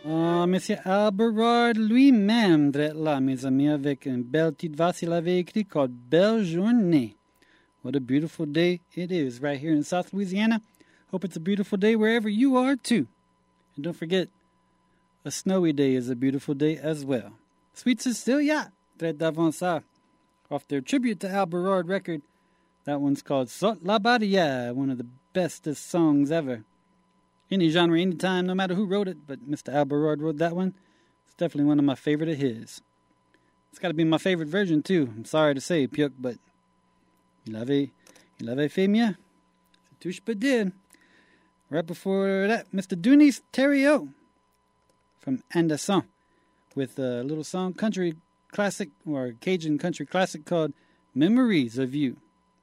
Ah, Monsieur Alberard lui-même drette là, mes amis, avec une belle petite vase il avait écrit called Belle Journée. What a beautiful day it is right here in South Louisiana. Hope it's a beautiful day wherever you are, too. And don't forget, a snowy day is a beautiful day as well. Sweet Cecilia, drette d'avant ça, off their tribute to Alberard record. That one's called Sot La Badia, one of the bestest songs ever. Any genre, any time, no matter who wrote it, but Mr. Alberard wrote that one. It's definitely one of my favorite of his. It's got to be my favorite version, too. I'm sorry to say, Pyuk, but il avait fait mieux. C'est tout je peux dire. Right before that, Mr. Dunis Thériault from Anderson with a little song, country classic, or Cajun country classic called Memories of You.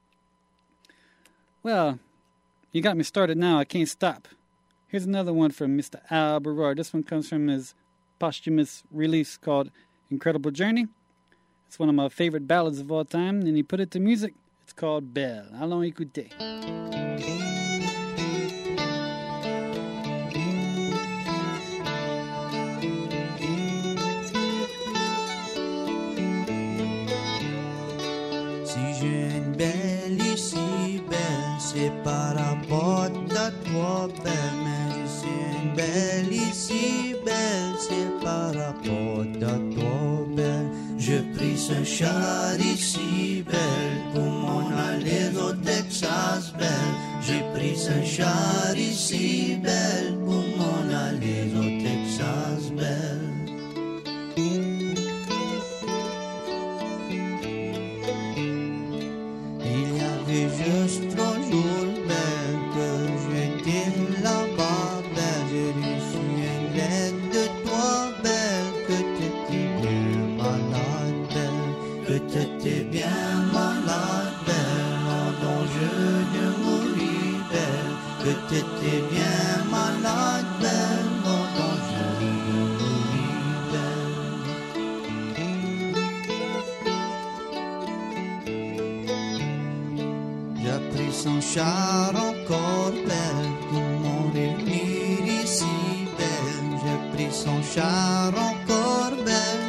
Well, you got me started now. I can't stop. Here's another one from Mr. Alberard. This one comes from his posthumous release called Incredible Journey. It's one of my favorite ballads of all time, and he put it to music. It's called Belle. Allons écouter. Si j'ai une belle ici, belle, c'est par rapport à toi, belle. Belle ici, belle, c'est par rapport à toi, belle. Je pris un char ici, belle, pour m'en aller au Texas, belle. J'ai pris un char ici, belle, pour m'en aller au Texas, belle. Il y avait juste 3 jours, belle, que j'étais là-bas. T'étais bien malade, belle, dont je ne mouris, belle. Que t'étais bien malade, belle, dont je ne mouris, belle. J'ai pris son char encore, belle, pour m'en revenir ici, belle. J'ai pris son char encore, belle.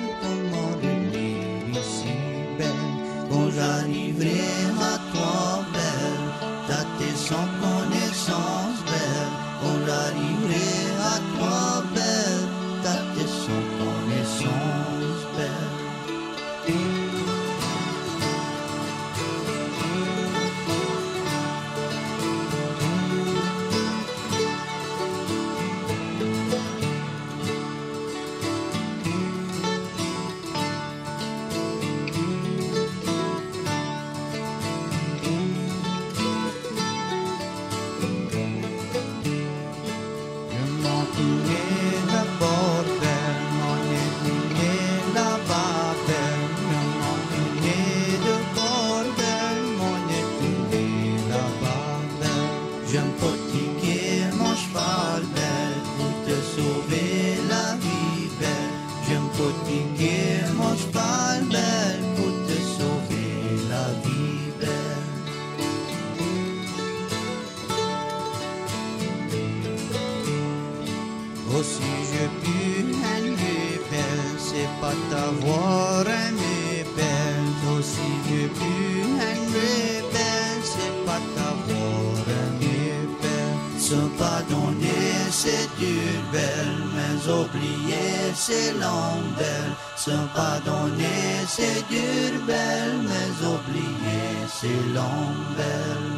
J'arriverai à toi, belle, tâter sans connaissance, belle. Quand j'arriverai à toi, belle, tâter sans connaissance, belle. C'est long, belle, sans pardonner, c'est dur, belle, mais oublier, c'est long, belle.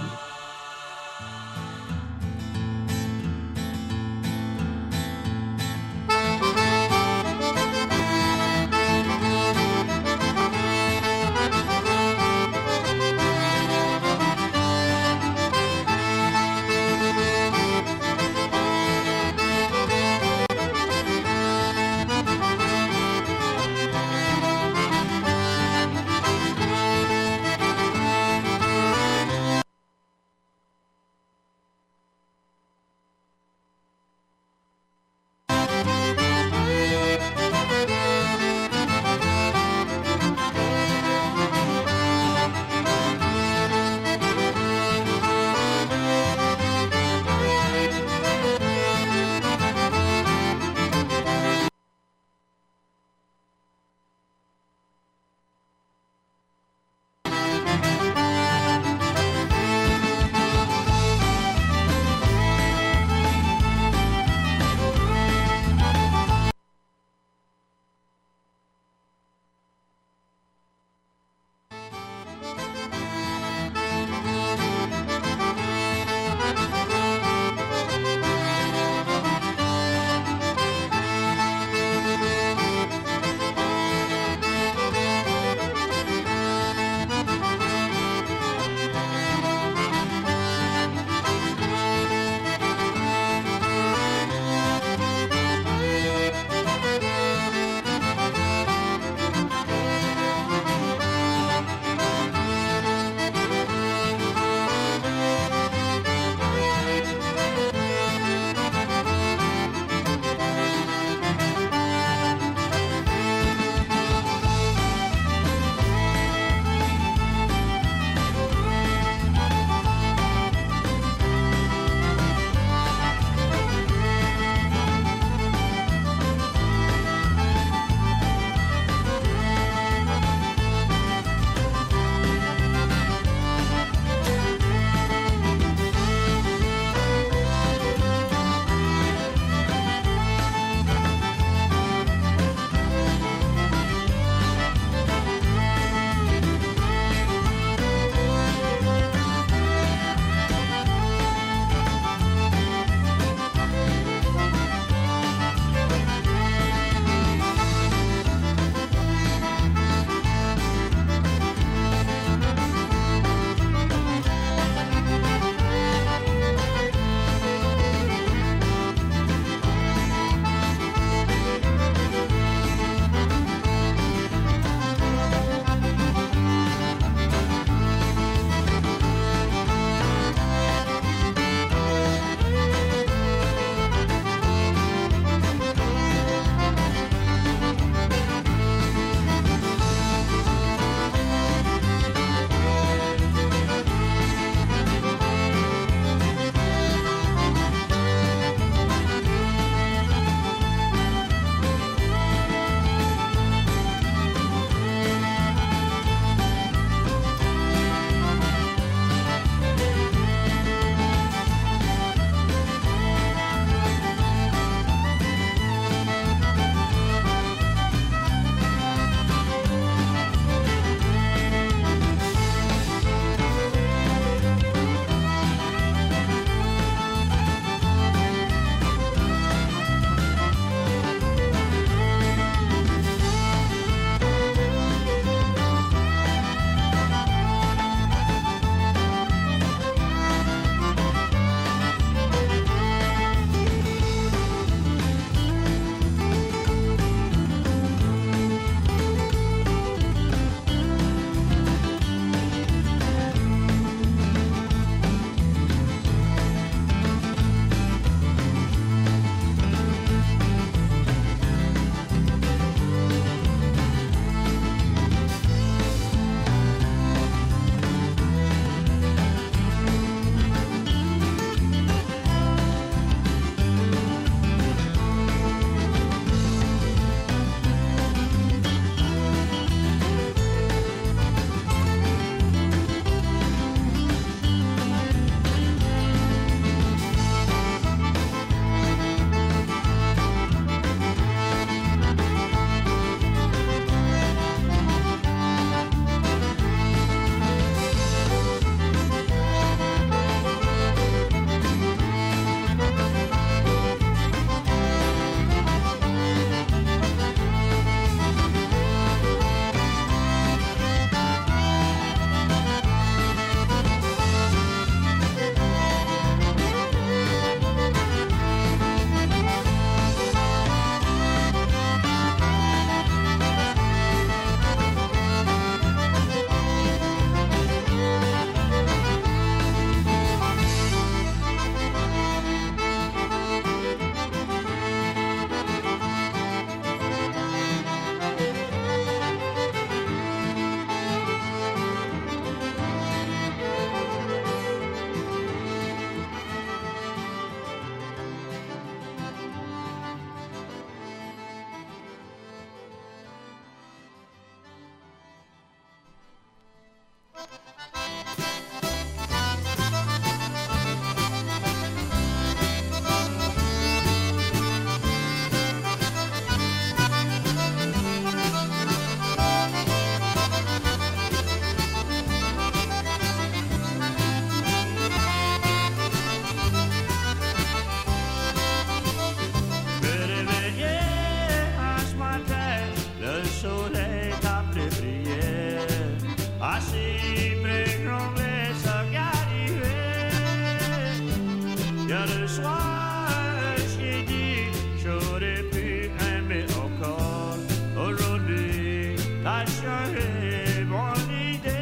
changé mon idée.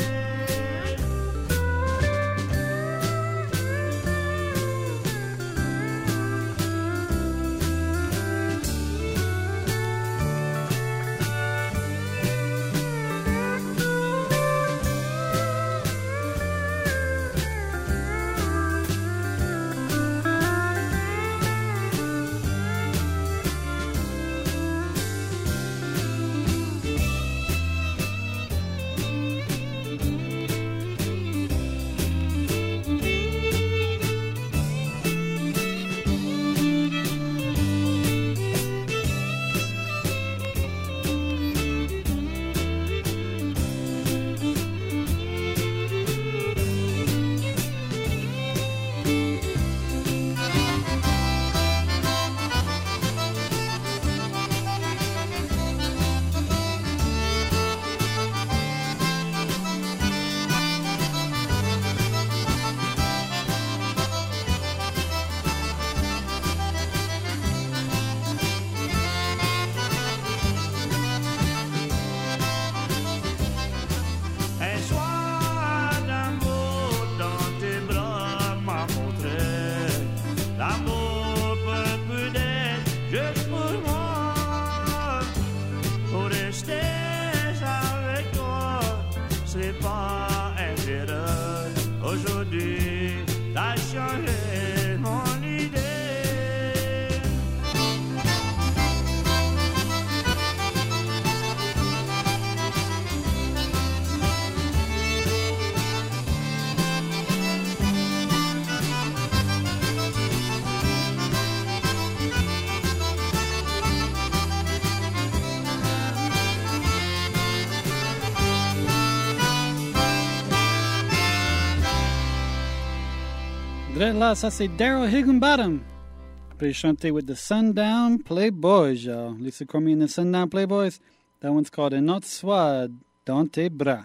Là, ça c'est Daryl Higginbottom. Après chanté with the Sundown Playboys, y'all. Lisa Cormier and the Sundown Playboys. That one's called Un autre soir dans tes bras.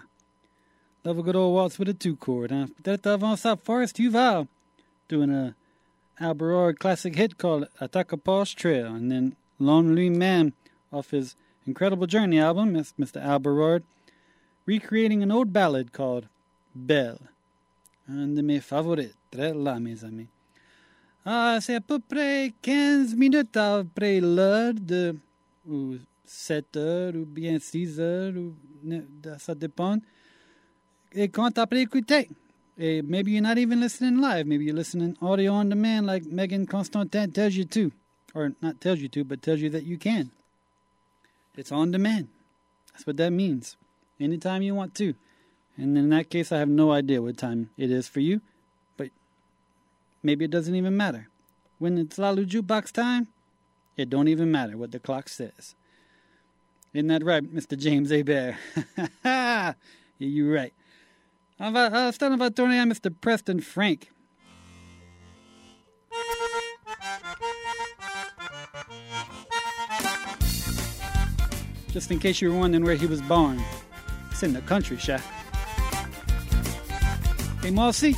Love a good old waltz with a 2-chord, huh? Peut-être avant ça, Forrest Duval doing a Al Barrard classic hit called Attakapa's Trail. And then Lonely Man off his Incredible Journey album, Mr. Al Barrard, recreating an old ballad called Belle. Un de mes favorites. Très là, mes amis. C'est à peu près 15 minutes après l'heure ou 7 heures, ou bien 6 heures, ou, ça dépend. Et quand après écouter, et maybe you're not even listening live, maybe you're listening audio on demand like Megan Constantin tells you to, or not tells you to, but tells you that you can. It's on demand. That's what that means. Anytime you want to. And in that case, I have no idea what time it is for you, but maybe it doesn't even matter. When it's Lalu Jukebox time, it don't even matter what the clock says. Isn't that right, Mr. James Hebert? Yeah, you're right. Starting about throwing on Mr. Preston Frank. Just in case you were wondering where he was born, it's in the country, Sha. Hey, Marcy.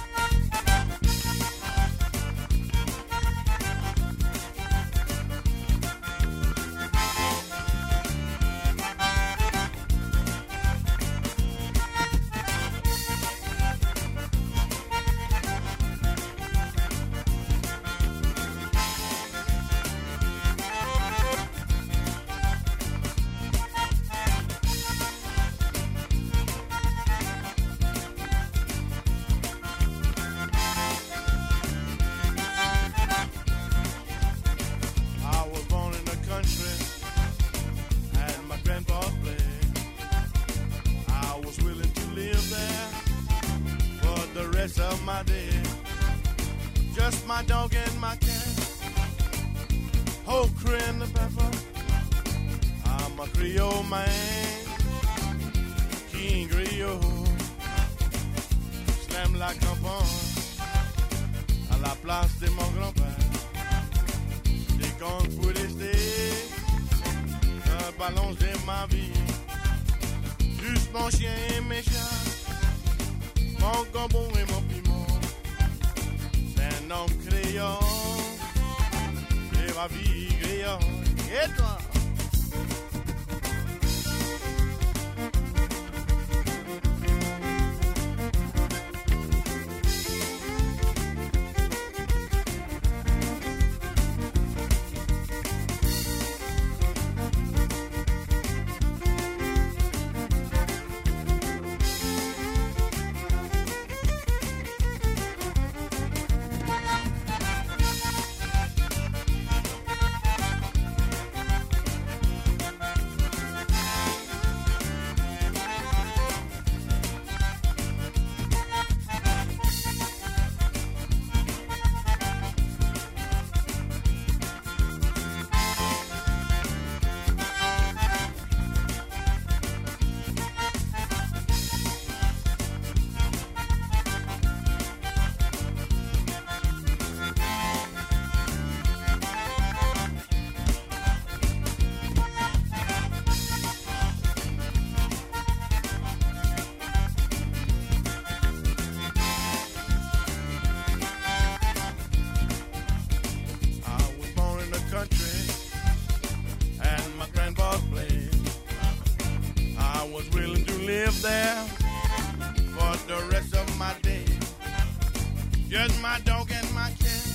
live there for the rest of my day. Just my dog and my cat,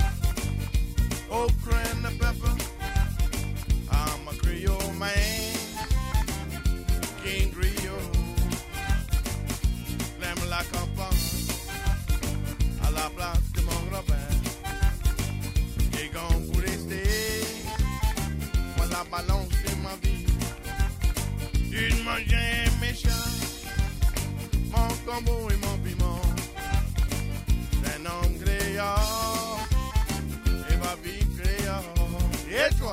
okra and the pepper. I'm a Creole man, King Creole. L'aime la campagne, à la place de mon Robert. Et quand vous restez, moi la balance c'est ma vie. Une mangeait méchant, mon combo et mon piment. Un homme créole, et ma vie créole. Et toi?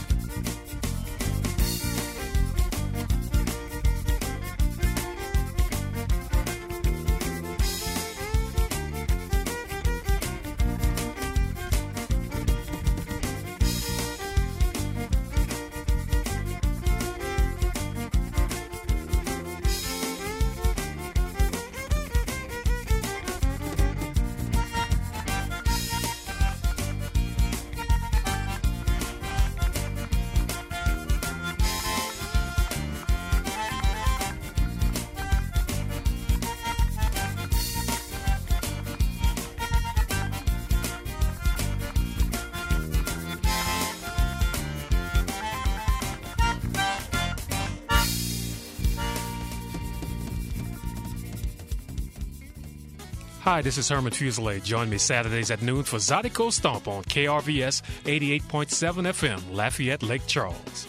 Hi, this is Herman Fuselier. Join me Saturdays at noon for Zydeco Stomp on KRVS 88.7 FM, Lafayette, Lake Charles.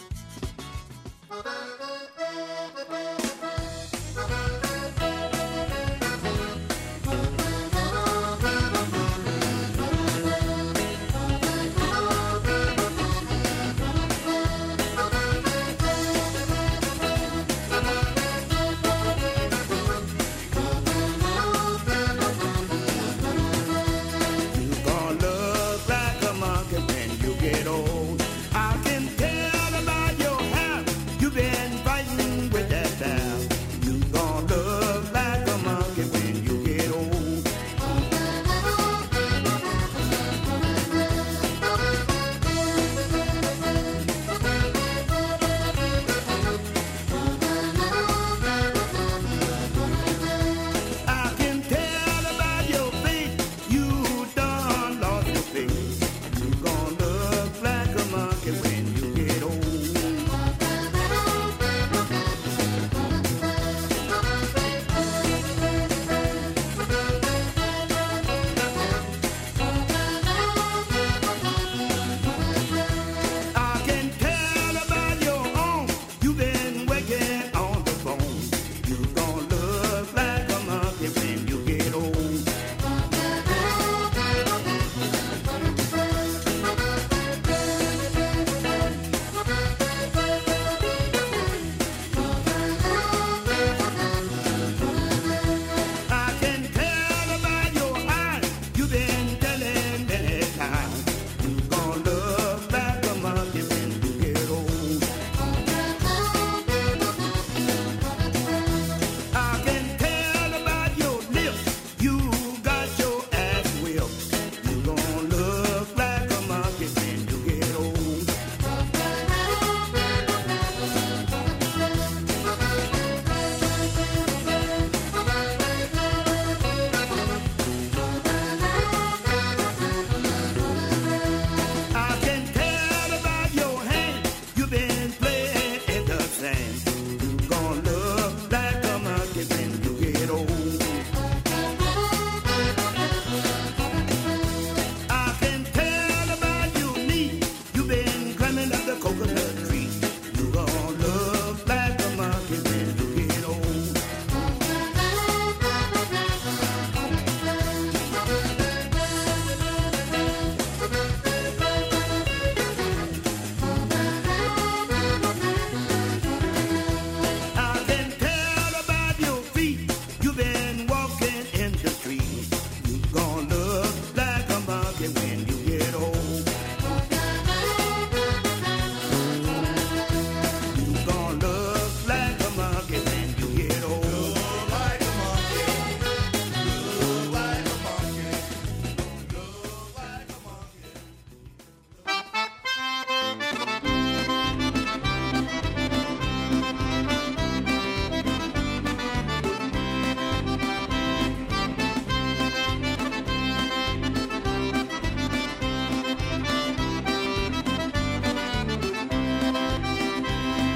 Get old. I can tell about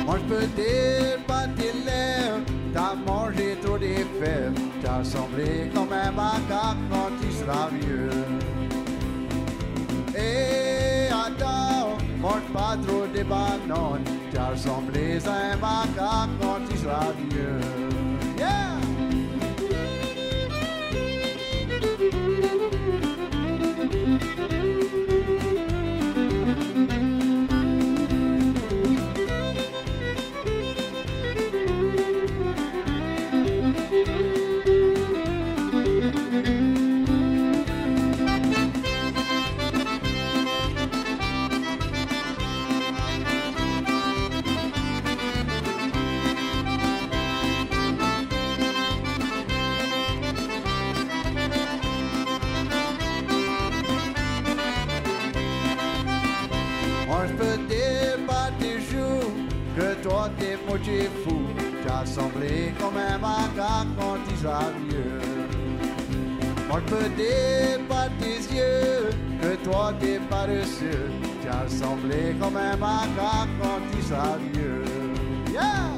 Mange peut-être pas tes lèvres, t'as mangé trop des fèves, t'as semblé comme un macaque quand tu seras vieux. Et attends, mange pas trop des bananes, t'as ressemblé à un macaque quand tu seras vieux. Yeah! Toi t'es moitié fou, t'as semblé comme un macaque quand tu seras vieux. Moi je peux dire par tes yeux que toi t'es paresseux, t'as semblé comme un macaque quand tu seras vieux. Yeah!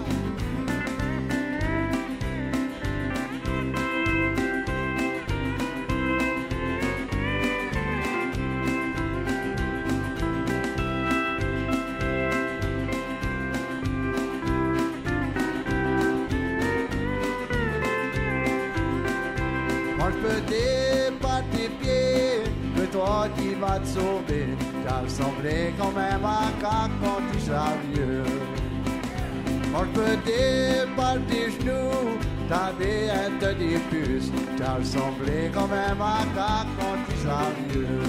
Par tes pieds, que toi qui vas te sauver, t'as ressemblé comme un macaque quand tu seras vieux. Moi je peux dire par tes genoux, t'avais un tas de puces, t'as ressemblé comme un macaque quand tu seras vieux.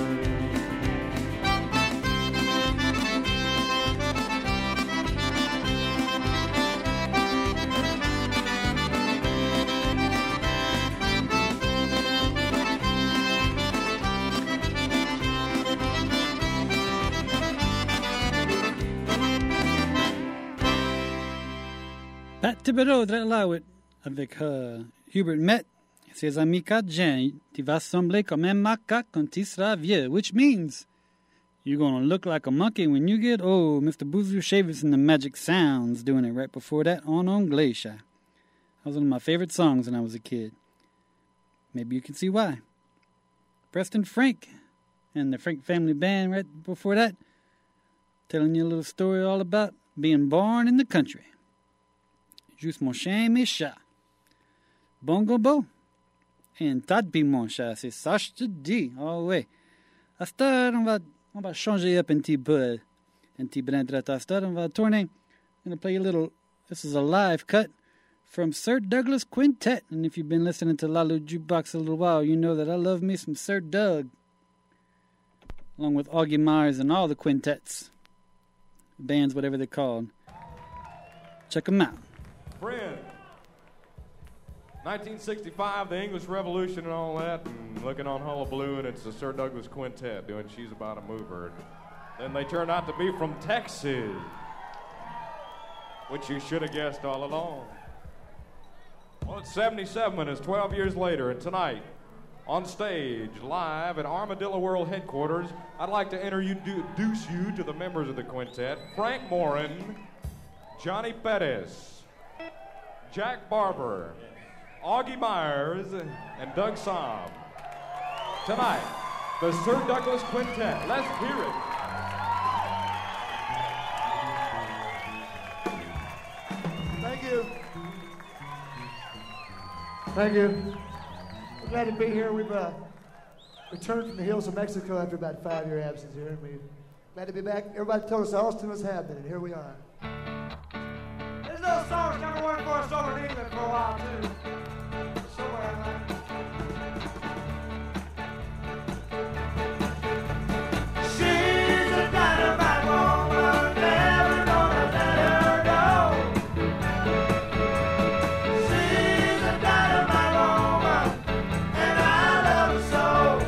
Pat Thibodeau, avec Hubert Met, ses amis Cajun, tu vas sembler comme un macaque quand tu seras vieux, which means you're going to look like a monkey when you get old. Mr. Boozloo Shavis and the Magic Sounds doing it right before that on Anglais. That was one of my favorite songs when I was a kid. Maybe you can see why. Preston Frank and the Frank Family Band right before that, telling you a little story all about being born in the country. Juste mon chien, mes chats. Bongo Bo. And Tadpi mon chat, c'est ça je te dis. Oh ouais. À cette heure, on va changer up un petit peu. Un petit brin de à cette heure, on va tourner. I'm going to play a little, this is a live cut from Sir Douglas Quintet. And if you've been listening to Lalo Jukebox a little while, you know that I love me some Sir Doug. Along with Augie Myers and all the quintets. Bands, whatever they're called. Check them out. Friend, 1965, the English Revolution and all that, and looking on Hullabaloo, and it's the Sir Douglas Quintet doing She's About a Mover. Then they turned out to be from Texas, which you should have guessed all along. Well, it's 77, and it's 12 years later, and tonight, on stage, live at Armadillo World Headquarters, I'd like to introduce you to the members of the quintet, Frank Morin, Johnny Pettis, Jack Barber, Augie Myers, and Doug Somm. Tonight, the Sir Douglas Quintet. Let's hear it. Thank you. Thank you. We're glad to be here. We've returned from the hills of Mexico after about a 5-year absence here, and we're glad to be back. Everybody told us Austin was happening, and here we are. This little song's never worked for us over in England for a while, too. Somewhere in there. She's a dynamite woman, never gonna let her go. She's a dynamite woman, and I love her so.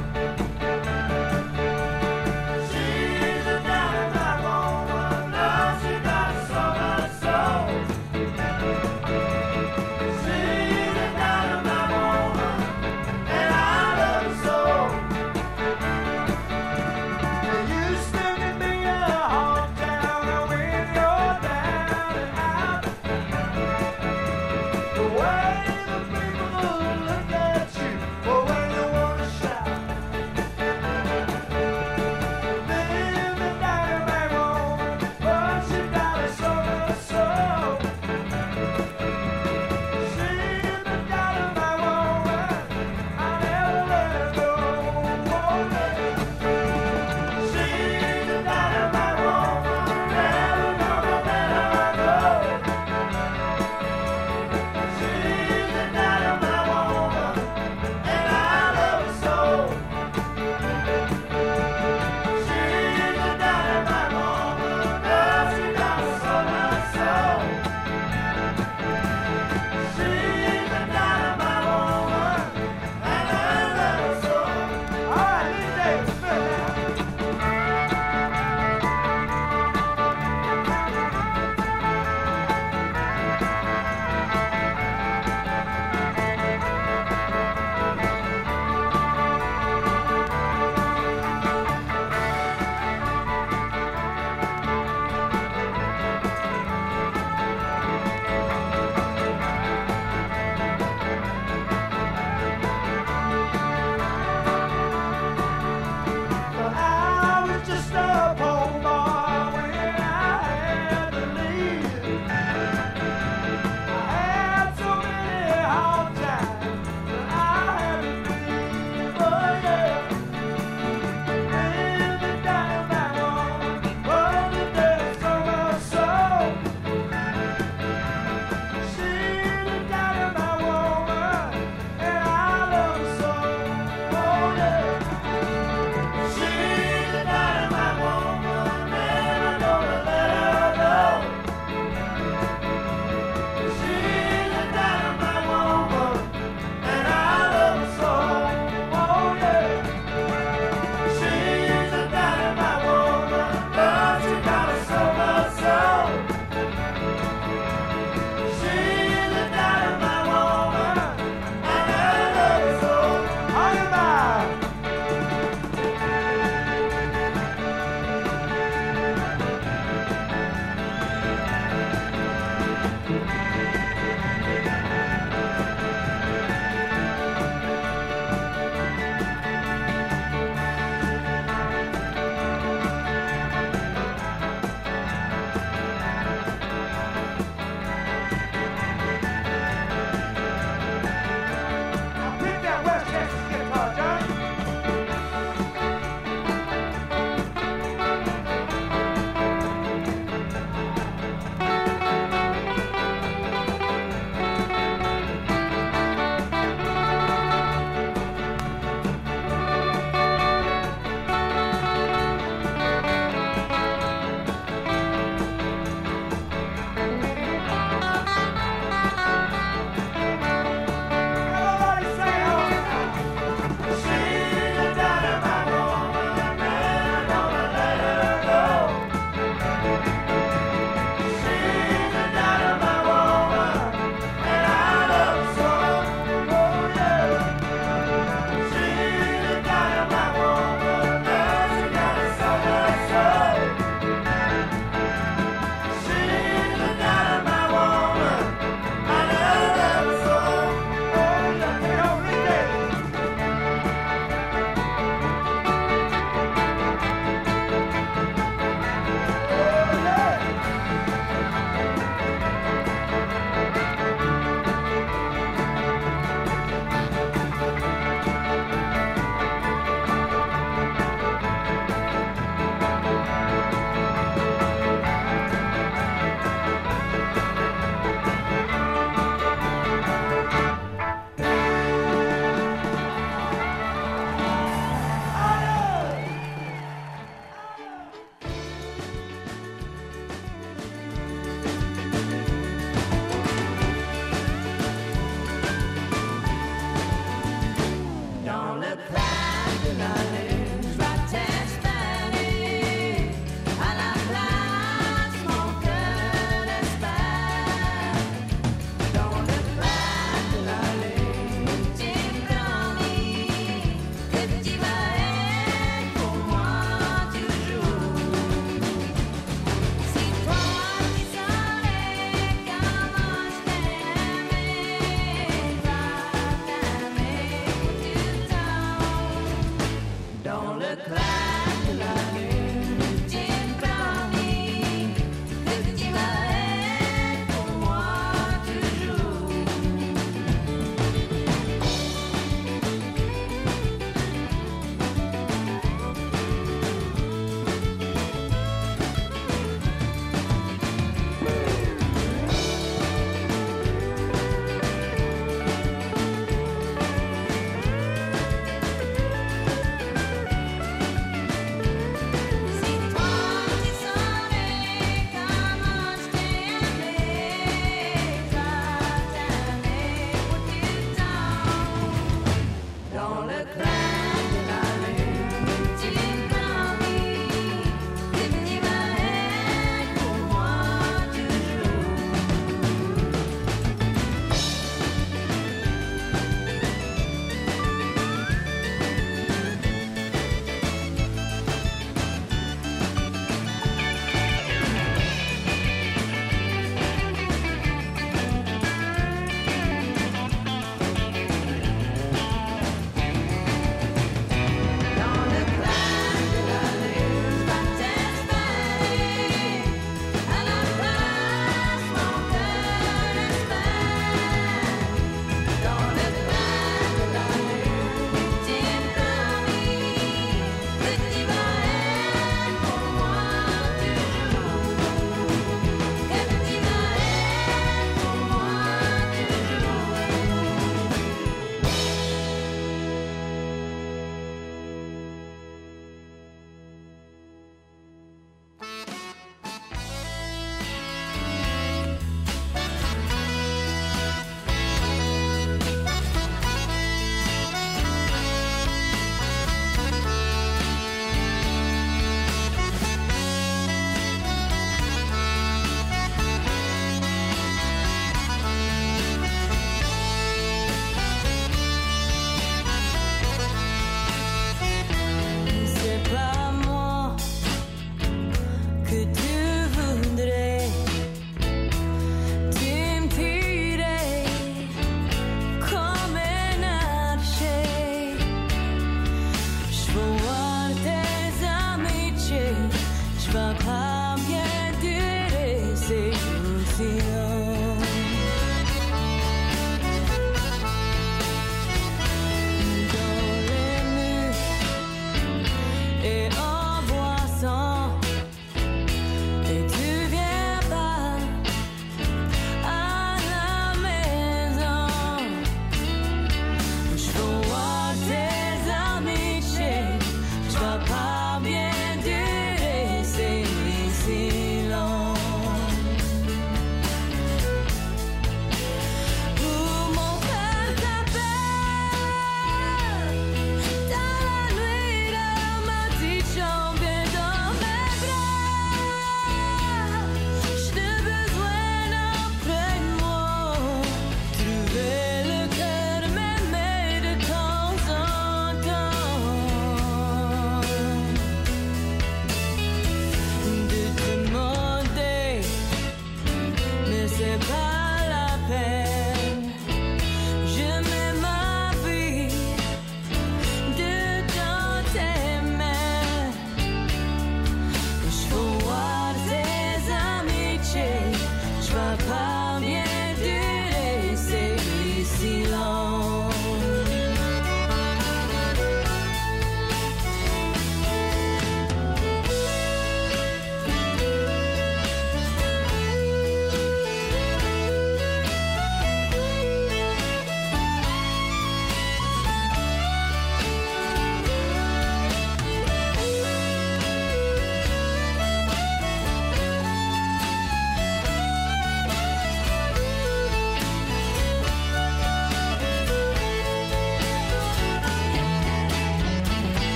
She's a dynamite woman, oh, she got so much soul. She's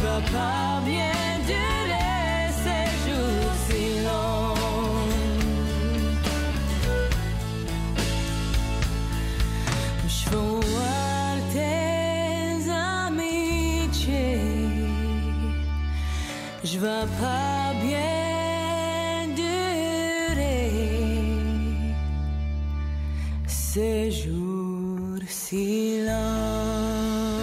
vais pas bien durer ces jours si longs. Je veux voir tes amitiés. Je vais pas bien durer ces jours si longs.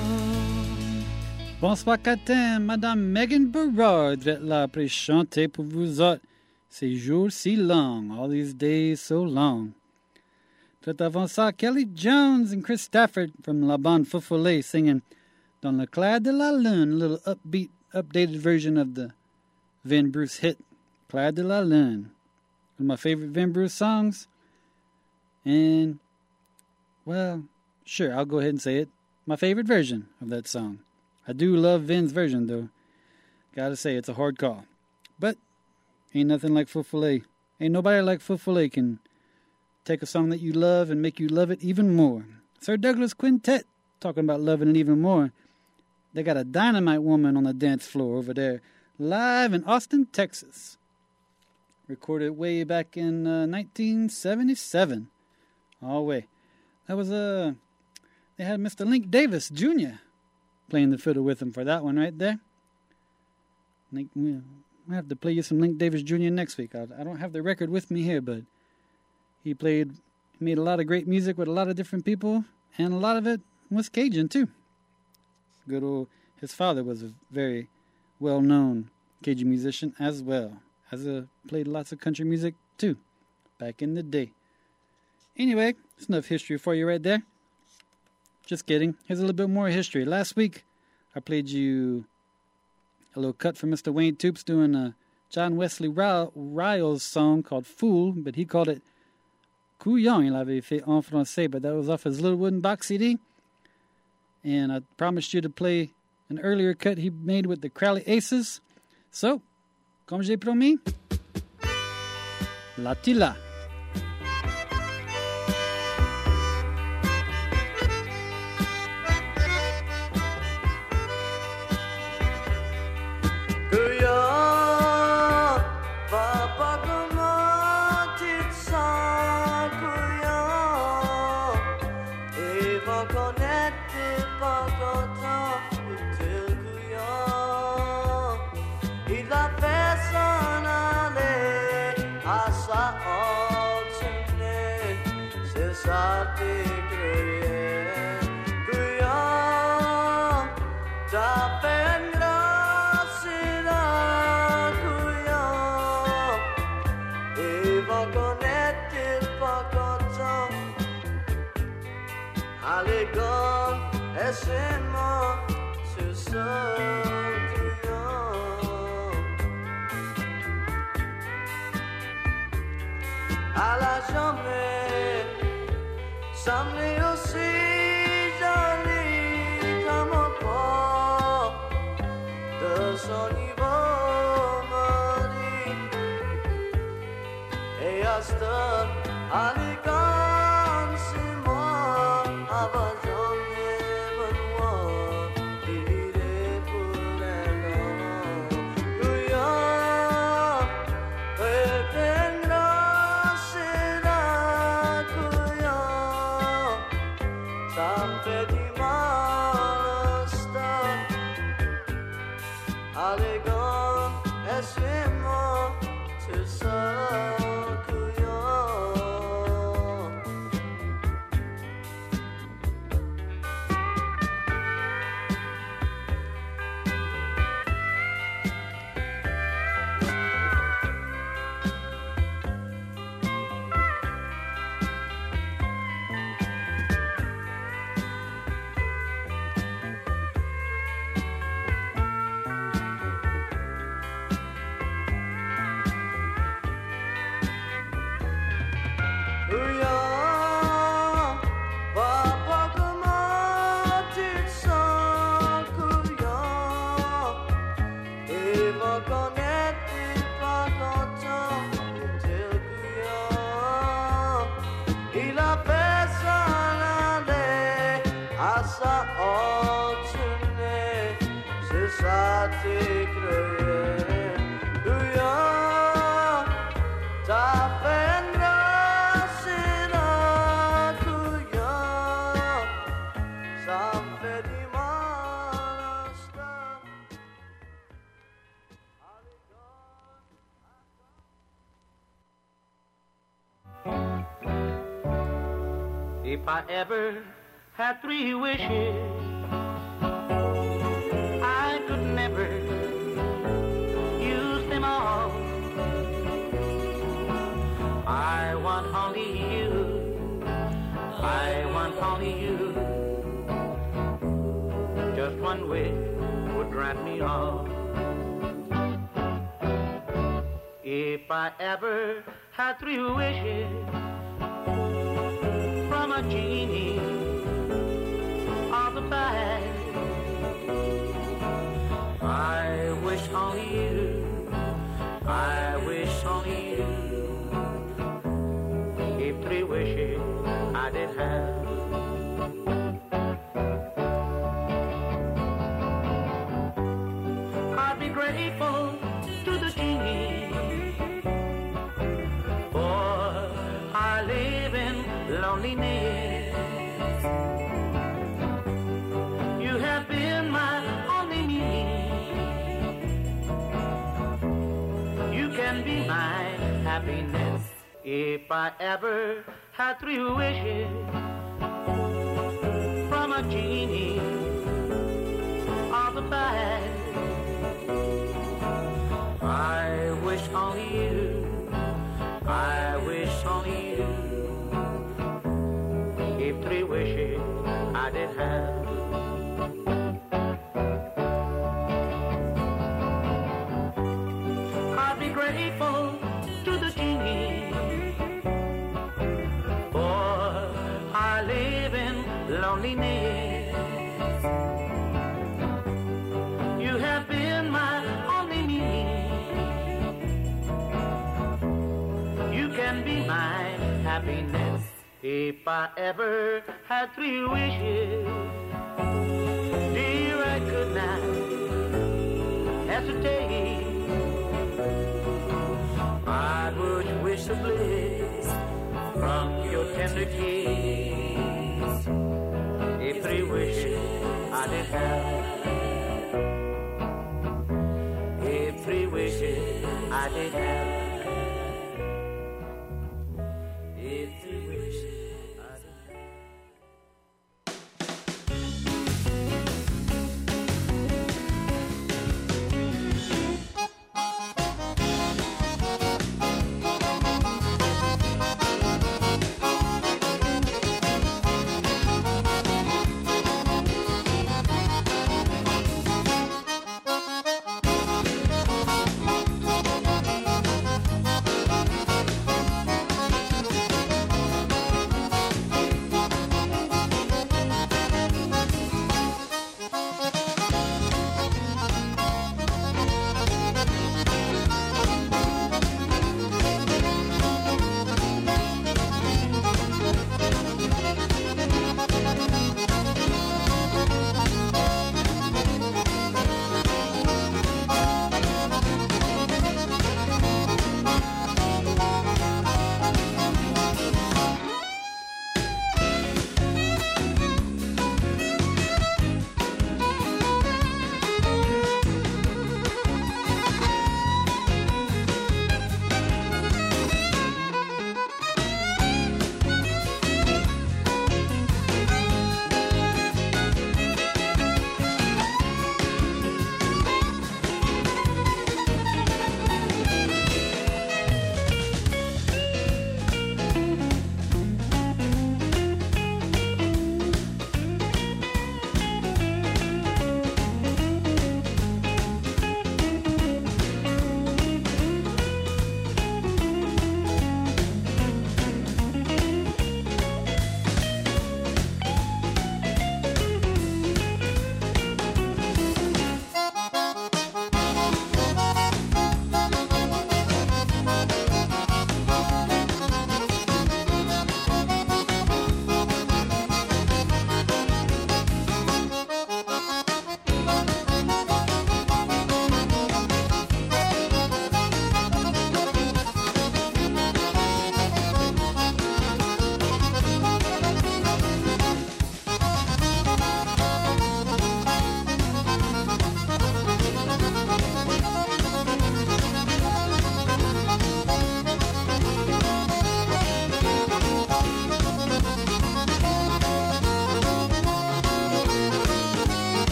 Bonsoir, Catin, Madame Megan Berard, d'être là pour chanter pour vous autres. Ces jours si longs, all these days so long. Tout avant ça, Kelly Jones and Chris Stafford from La Bande Foufolée singing Dans le clair de la lune, a little upbeat, updated version of the Vin Bruce hit, Clair de la Lune. One of my favorite Vin Bruce songs. And, well, sure, I'll go ahead and say it. My favorite version of that song. I do love Vin's version, though. Gotta say, it's a hard call. But, ain't nothing like Foufolée. Ain't nobody like Foufolée can take a song that you love and make you love it even more. Sir Douglas Quintet, talking about loving it even more. They got a dynamite woman on the dance floor over there, live in Austin, Texas. Recorded way back in 1977. All way. That was, they had Mr. Link Davis, Jr., playing the fiddle with them for that one right there. We'll have to play you some Link Davis Jr. next week. I don't have the record with me here, but he made a lot of great music with a lot of different people, and a lot of it was Cajun, too. Good old, his father was a very well-known Cajun musician as well. Played lots of country music, too, back in the day. Anyway, that's enough history for you right there. Just kidding. Here's a little bit more history. Last week, I played you a little cut from Mr. Wayne Toups doing a John Wesley Riles song called Fool, but he called it Couillon. Il avait fait en français, but that was off his Little Wooden Box CD. And I promised you to play an earlier cut he made with the Crowley Aces. So, comme j'ai promis, la tila. À la journée, semblait aussi jolie comme un corps de son niveau maudit. Et à cette heure, à l'école, c'est moi, avant jamais me voir, dividé pour les noms. Couillon, et ça me fait du mal au stade. Allez, go, laissez-moi tout seul, couillon. ça t'écrit. Ouya, ta peine c'est la couilla, ça me fait du mal. If I ever had 3 wishes, I could never use them all. I want only you, I want only you. Just one wish would grant me all. If I ever had 3 wishes from a genie of the past, I wish only you, I wish only you. If 3 wishes I did have, I'd be grateful to the genie, for I live in loneliness. You have been my only means. You can be my happiness. If I ever had 3 wishes from a genie of the past, I wish only you, I wish only you. If 3 wishes I did have, I'd be grateful to the genie, for I live in loneliness. You have been my only means. You can be my happiness. If I ever had 3 wishes, dear, I could not hesitate. I would wish the bliss from your tender kiss. If 3 wishes I did have, if 3 wishes I did have, if 3 wishes I did have.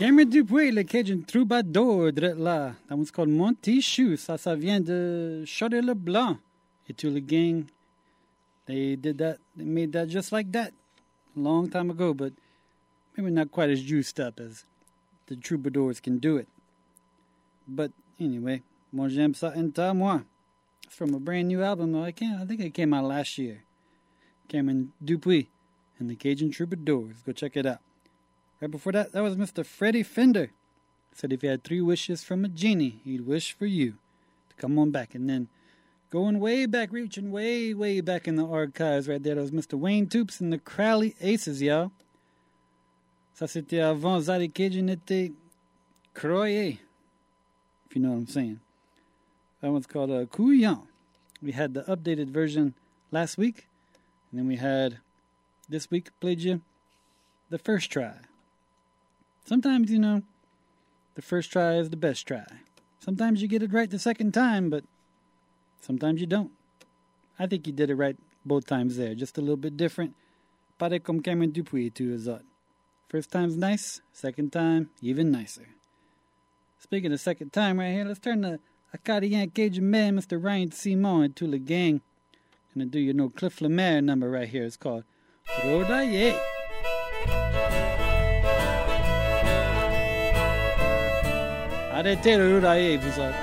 Cameron Dupuis, le Cajun troubadour, drette là. That one's called Monty Chou. Ça vient de Chaudet Leblanc. Et tout le gang, they made that just like that a long time ago, but maybe not quite as juiced up as the troubadours can do it. But anyway, moi j'aime ça en tas, moi. It's from a brand new album. I think it came out last year. Cameron Dupuis and the Cajun Troubadours. Go check it out. Right before that was Mr. Freddie Fender. Said if he had 3 wishes from a genie, he'd wish for you to come on back. And then going way back, reaching way, way back in the archives right there, that was Mr. Wayne Toops and the Crowley Aces, y'all. Ça, c'était avant Zaddy Cajun était Croyé, if you know what I'm saying. That one's called Couillon. We had the updated version last week, and then we had this week played you the first try. Sometimes, the first try is the best try. Sometimes you get it right the second time, but sometimes you don't. I think you did it right both times there, just a little bit different. Pas comme Cameron Dupuis, too, is that. First time's nice, second time, even nicer. Speaking of second time right here, let's turn the Acadian Cajun man, Mr. Ryan Simon, into the gang. Gonna do your Cliff Lemaire number right here. It's called Rodaye. Arrêtez le Rodaye, vous autres.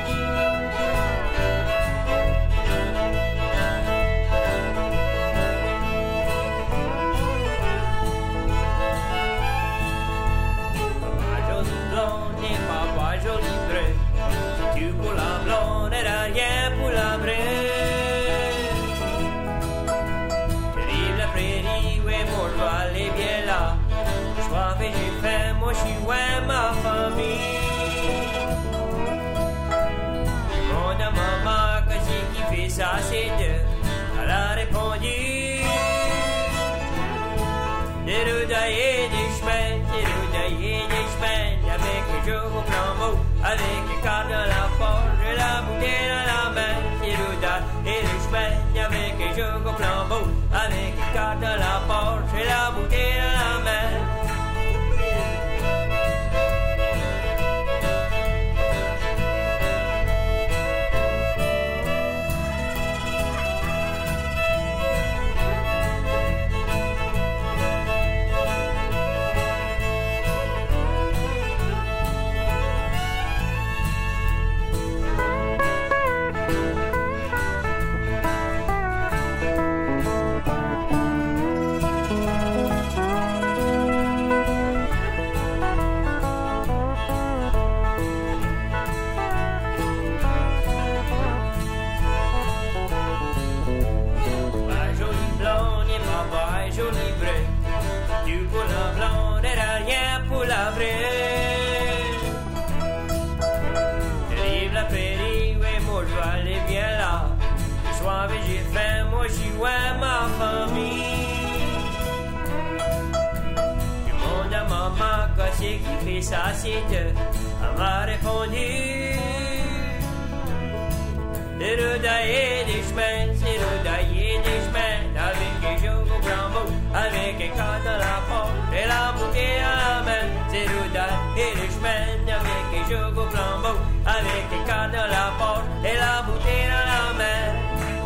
Moi je suis ouais ma famille. Demande à maman que c'est qui fait ça, c'est deux. Elle a répondu des rodaillés des chemins, des rodaillés des chemins. Avec le jeu au flambeau, avec les cartes dans la poche et la bouteille dans la main. Des rodaillés des chemins, avec le jeu au flambeau, avec les cartes dans la poche et la bouteille dans la main. Ça c'est deux, elle m'a répondu des rodaillés des chemins, des rodaillés des chemins, avec les jours au flambeau, avec les cartes dans la porte et la bouteille à la main. Des rodaillés des chemins, avec les jours au flambeau, avec les cartes dans la porte et la bouteille à la main.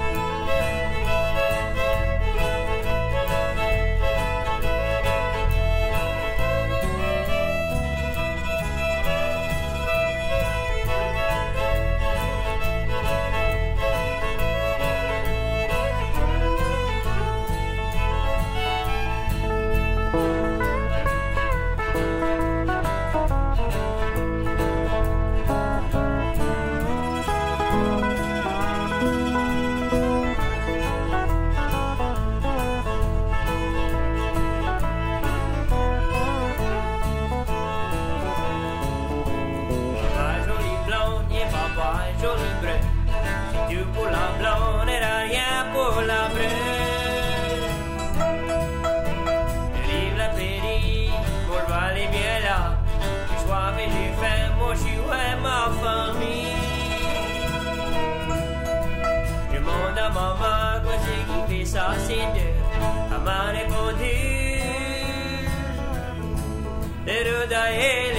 Ça c'est deux, elle m'a répondu des rodaillés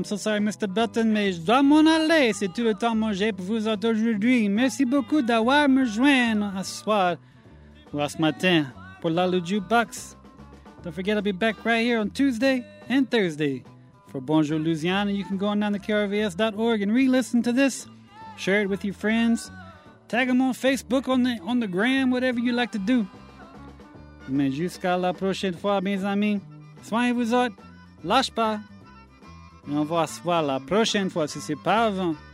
I'm so sorry, Mr. Belton, mais je dois m'en aller. C'est tout le temps que j'ai pour vous autres aujourd'hui. Merci beaucoup d'avoir me joindre à ce soir ou à ce matin pour l'Alu Jukebox. Don't forget I'll be back right here on Tuesday and Thursday. For Bonjour Louisiana, you can go on down to krvs.org and re-listen to this. Share it with your friends. Tag them on Facebook, on the gram, whatever you like to do. Mais jusqu'à la prochaine fois, mes amis, soignez-vous autres, lâche pas. Et on va se voir la prochaine fois, si c'est pas avant.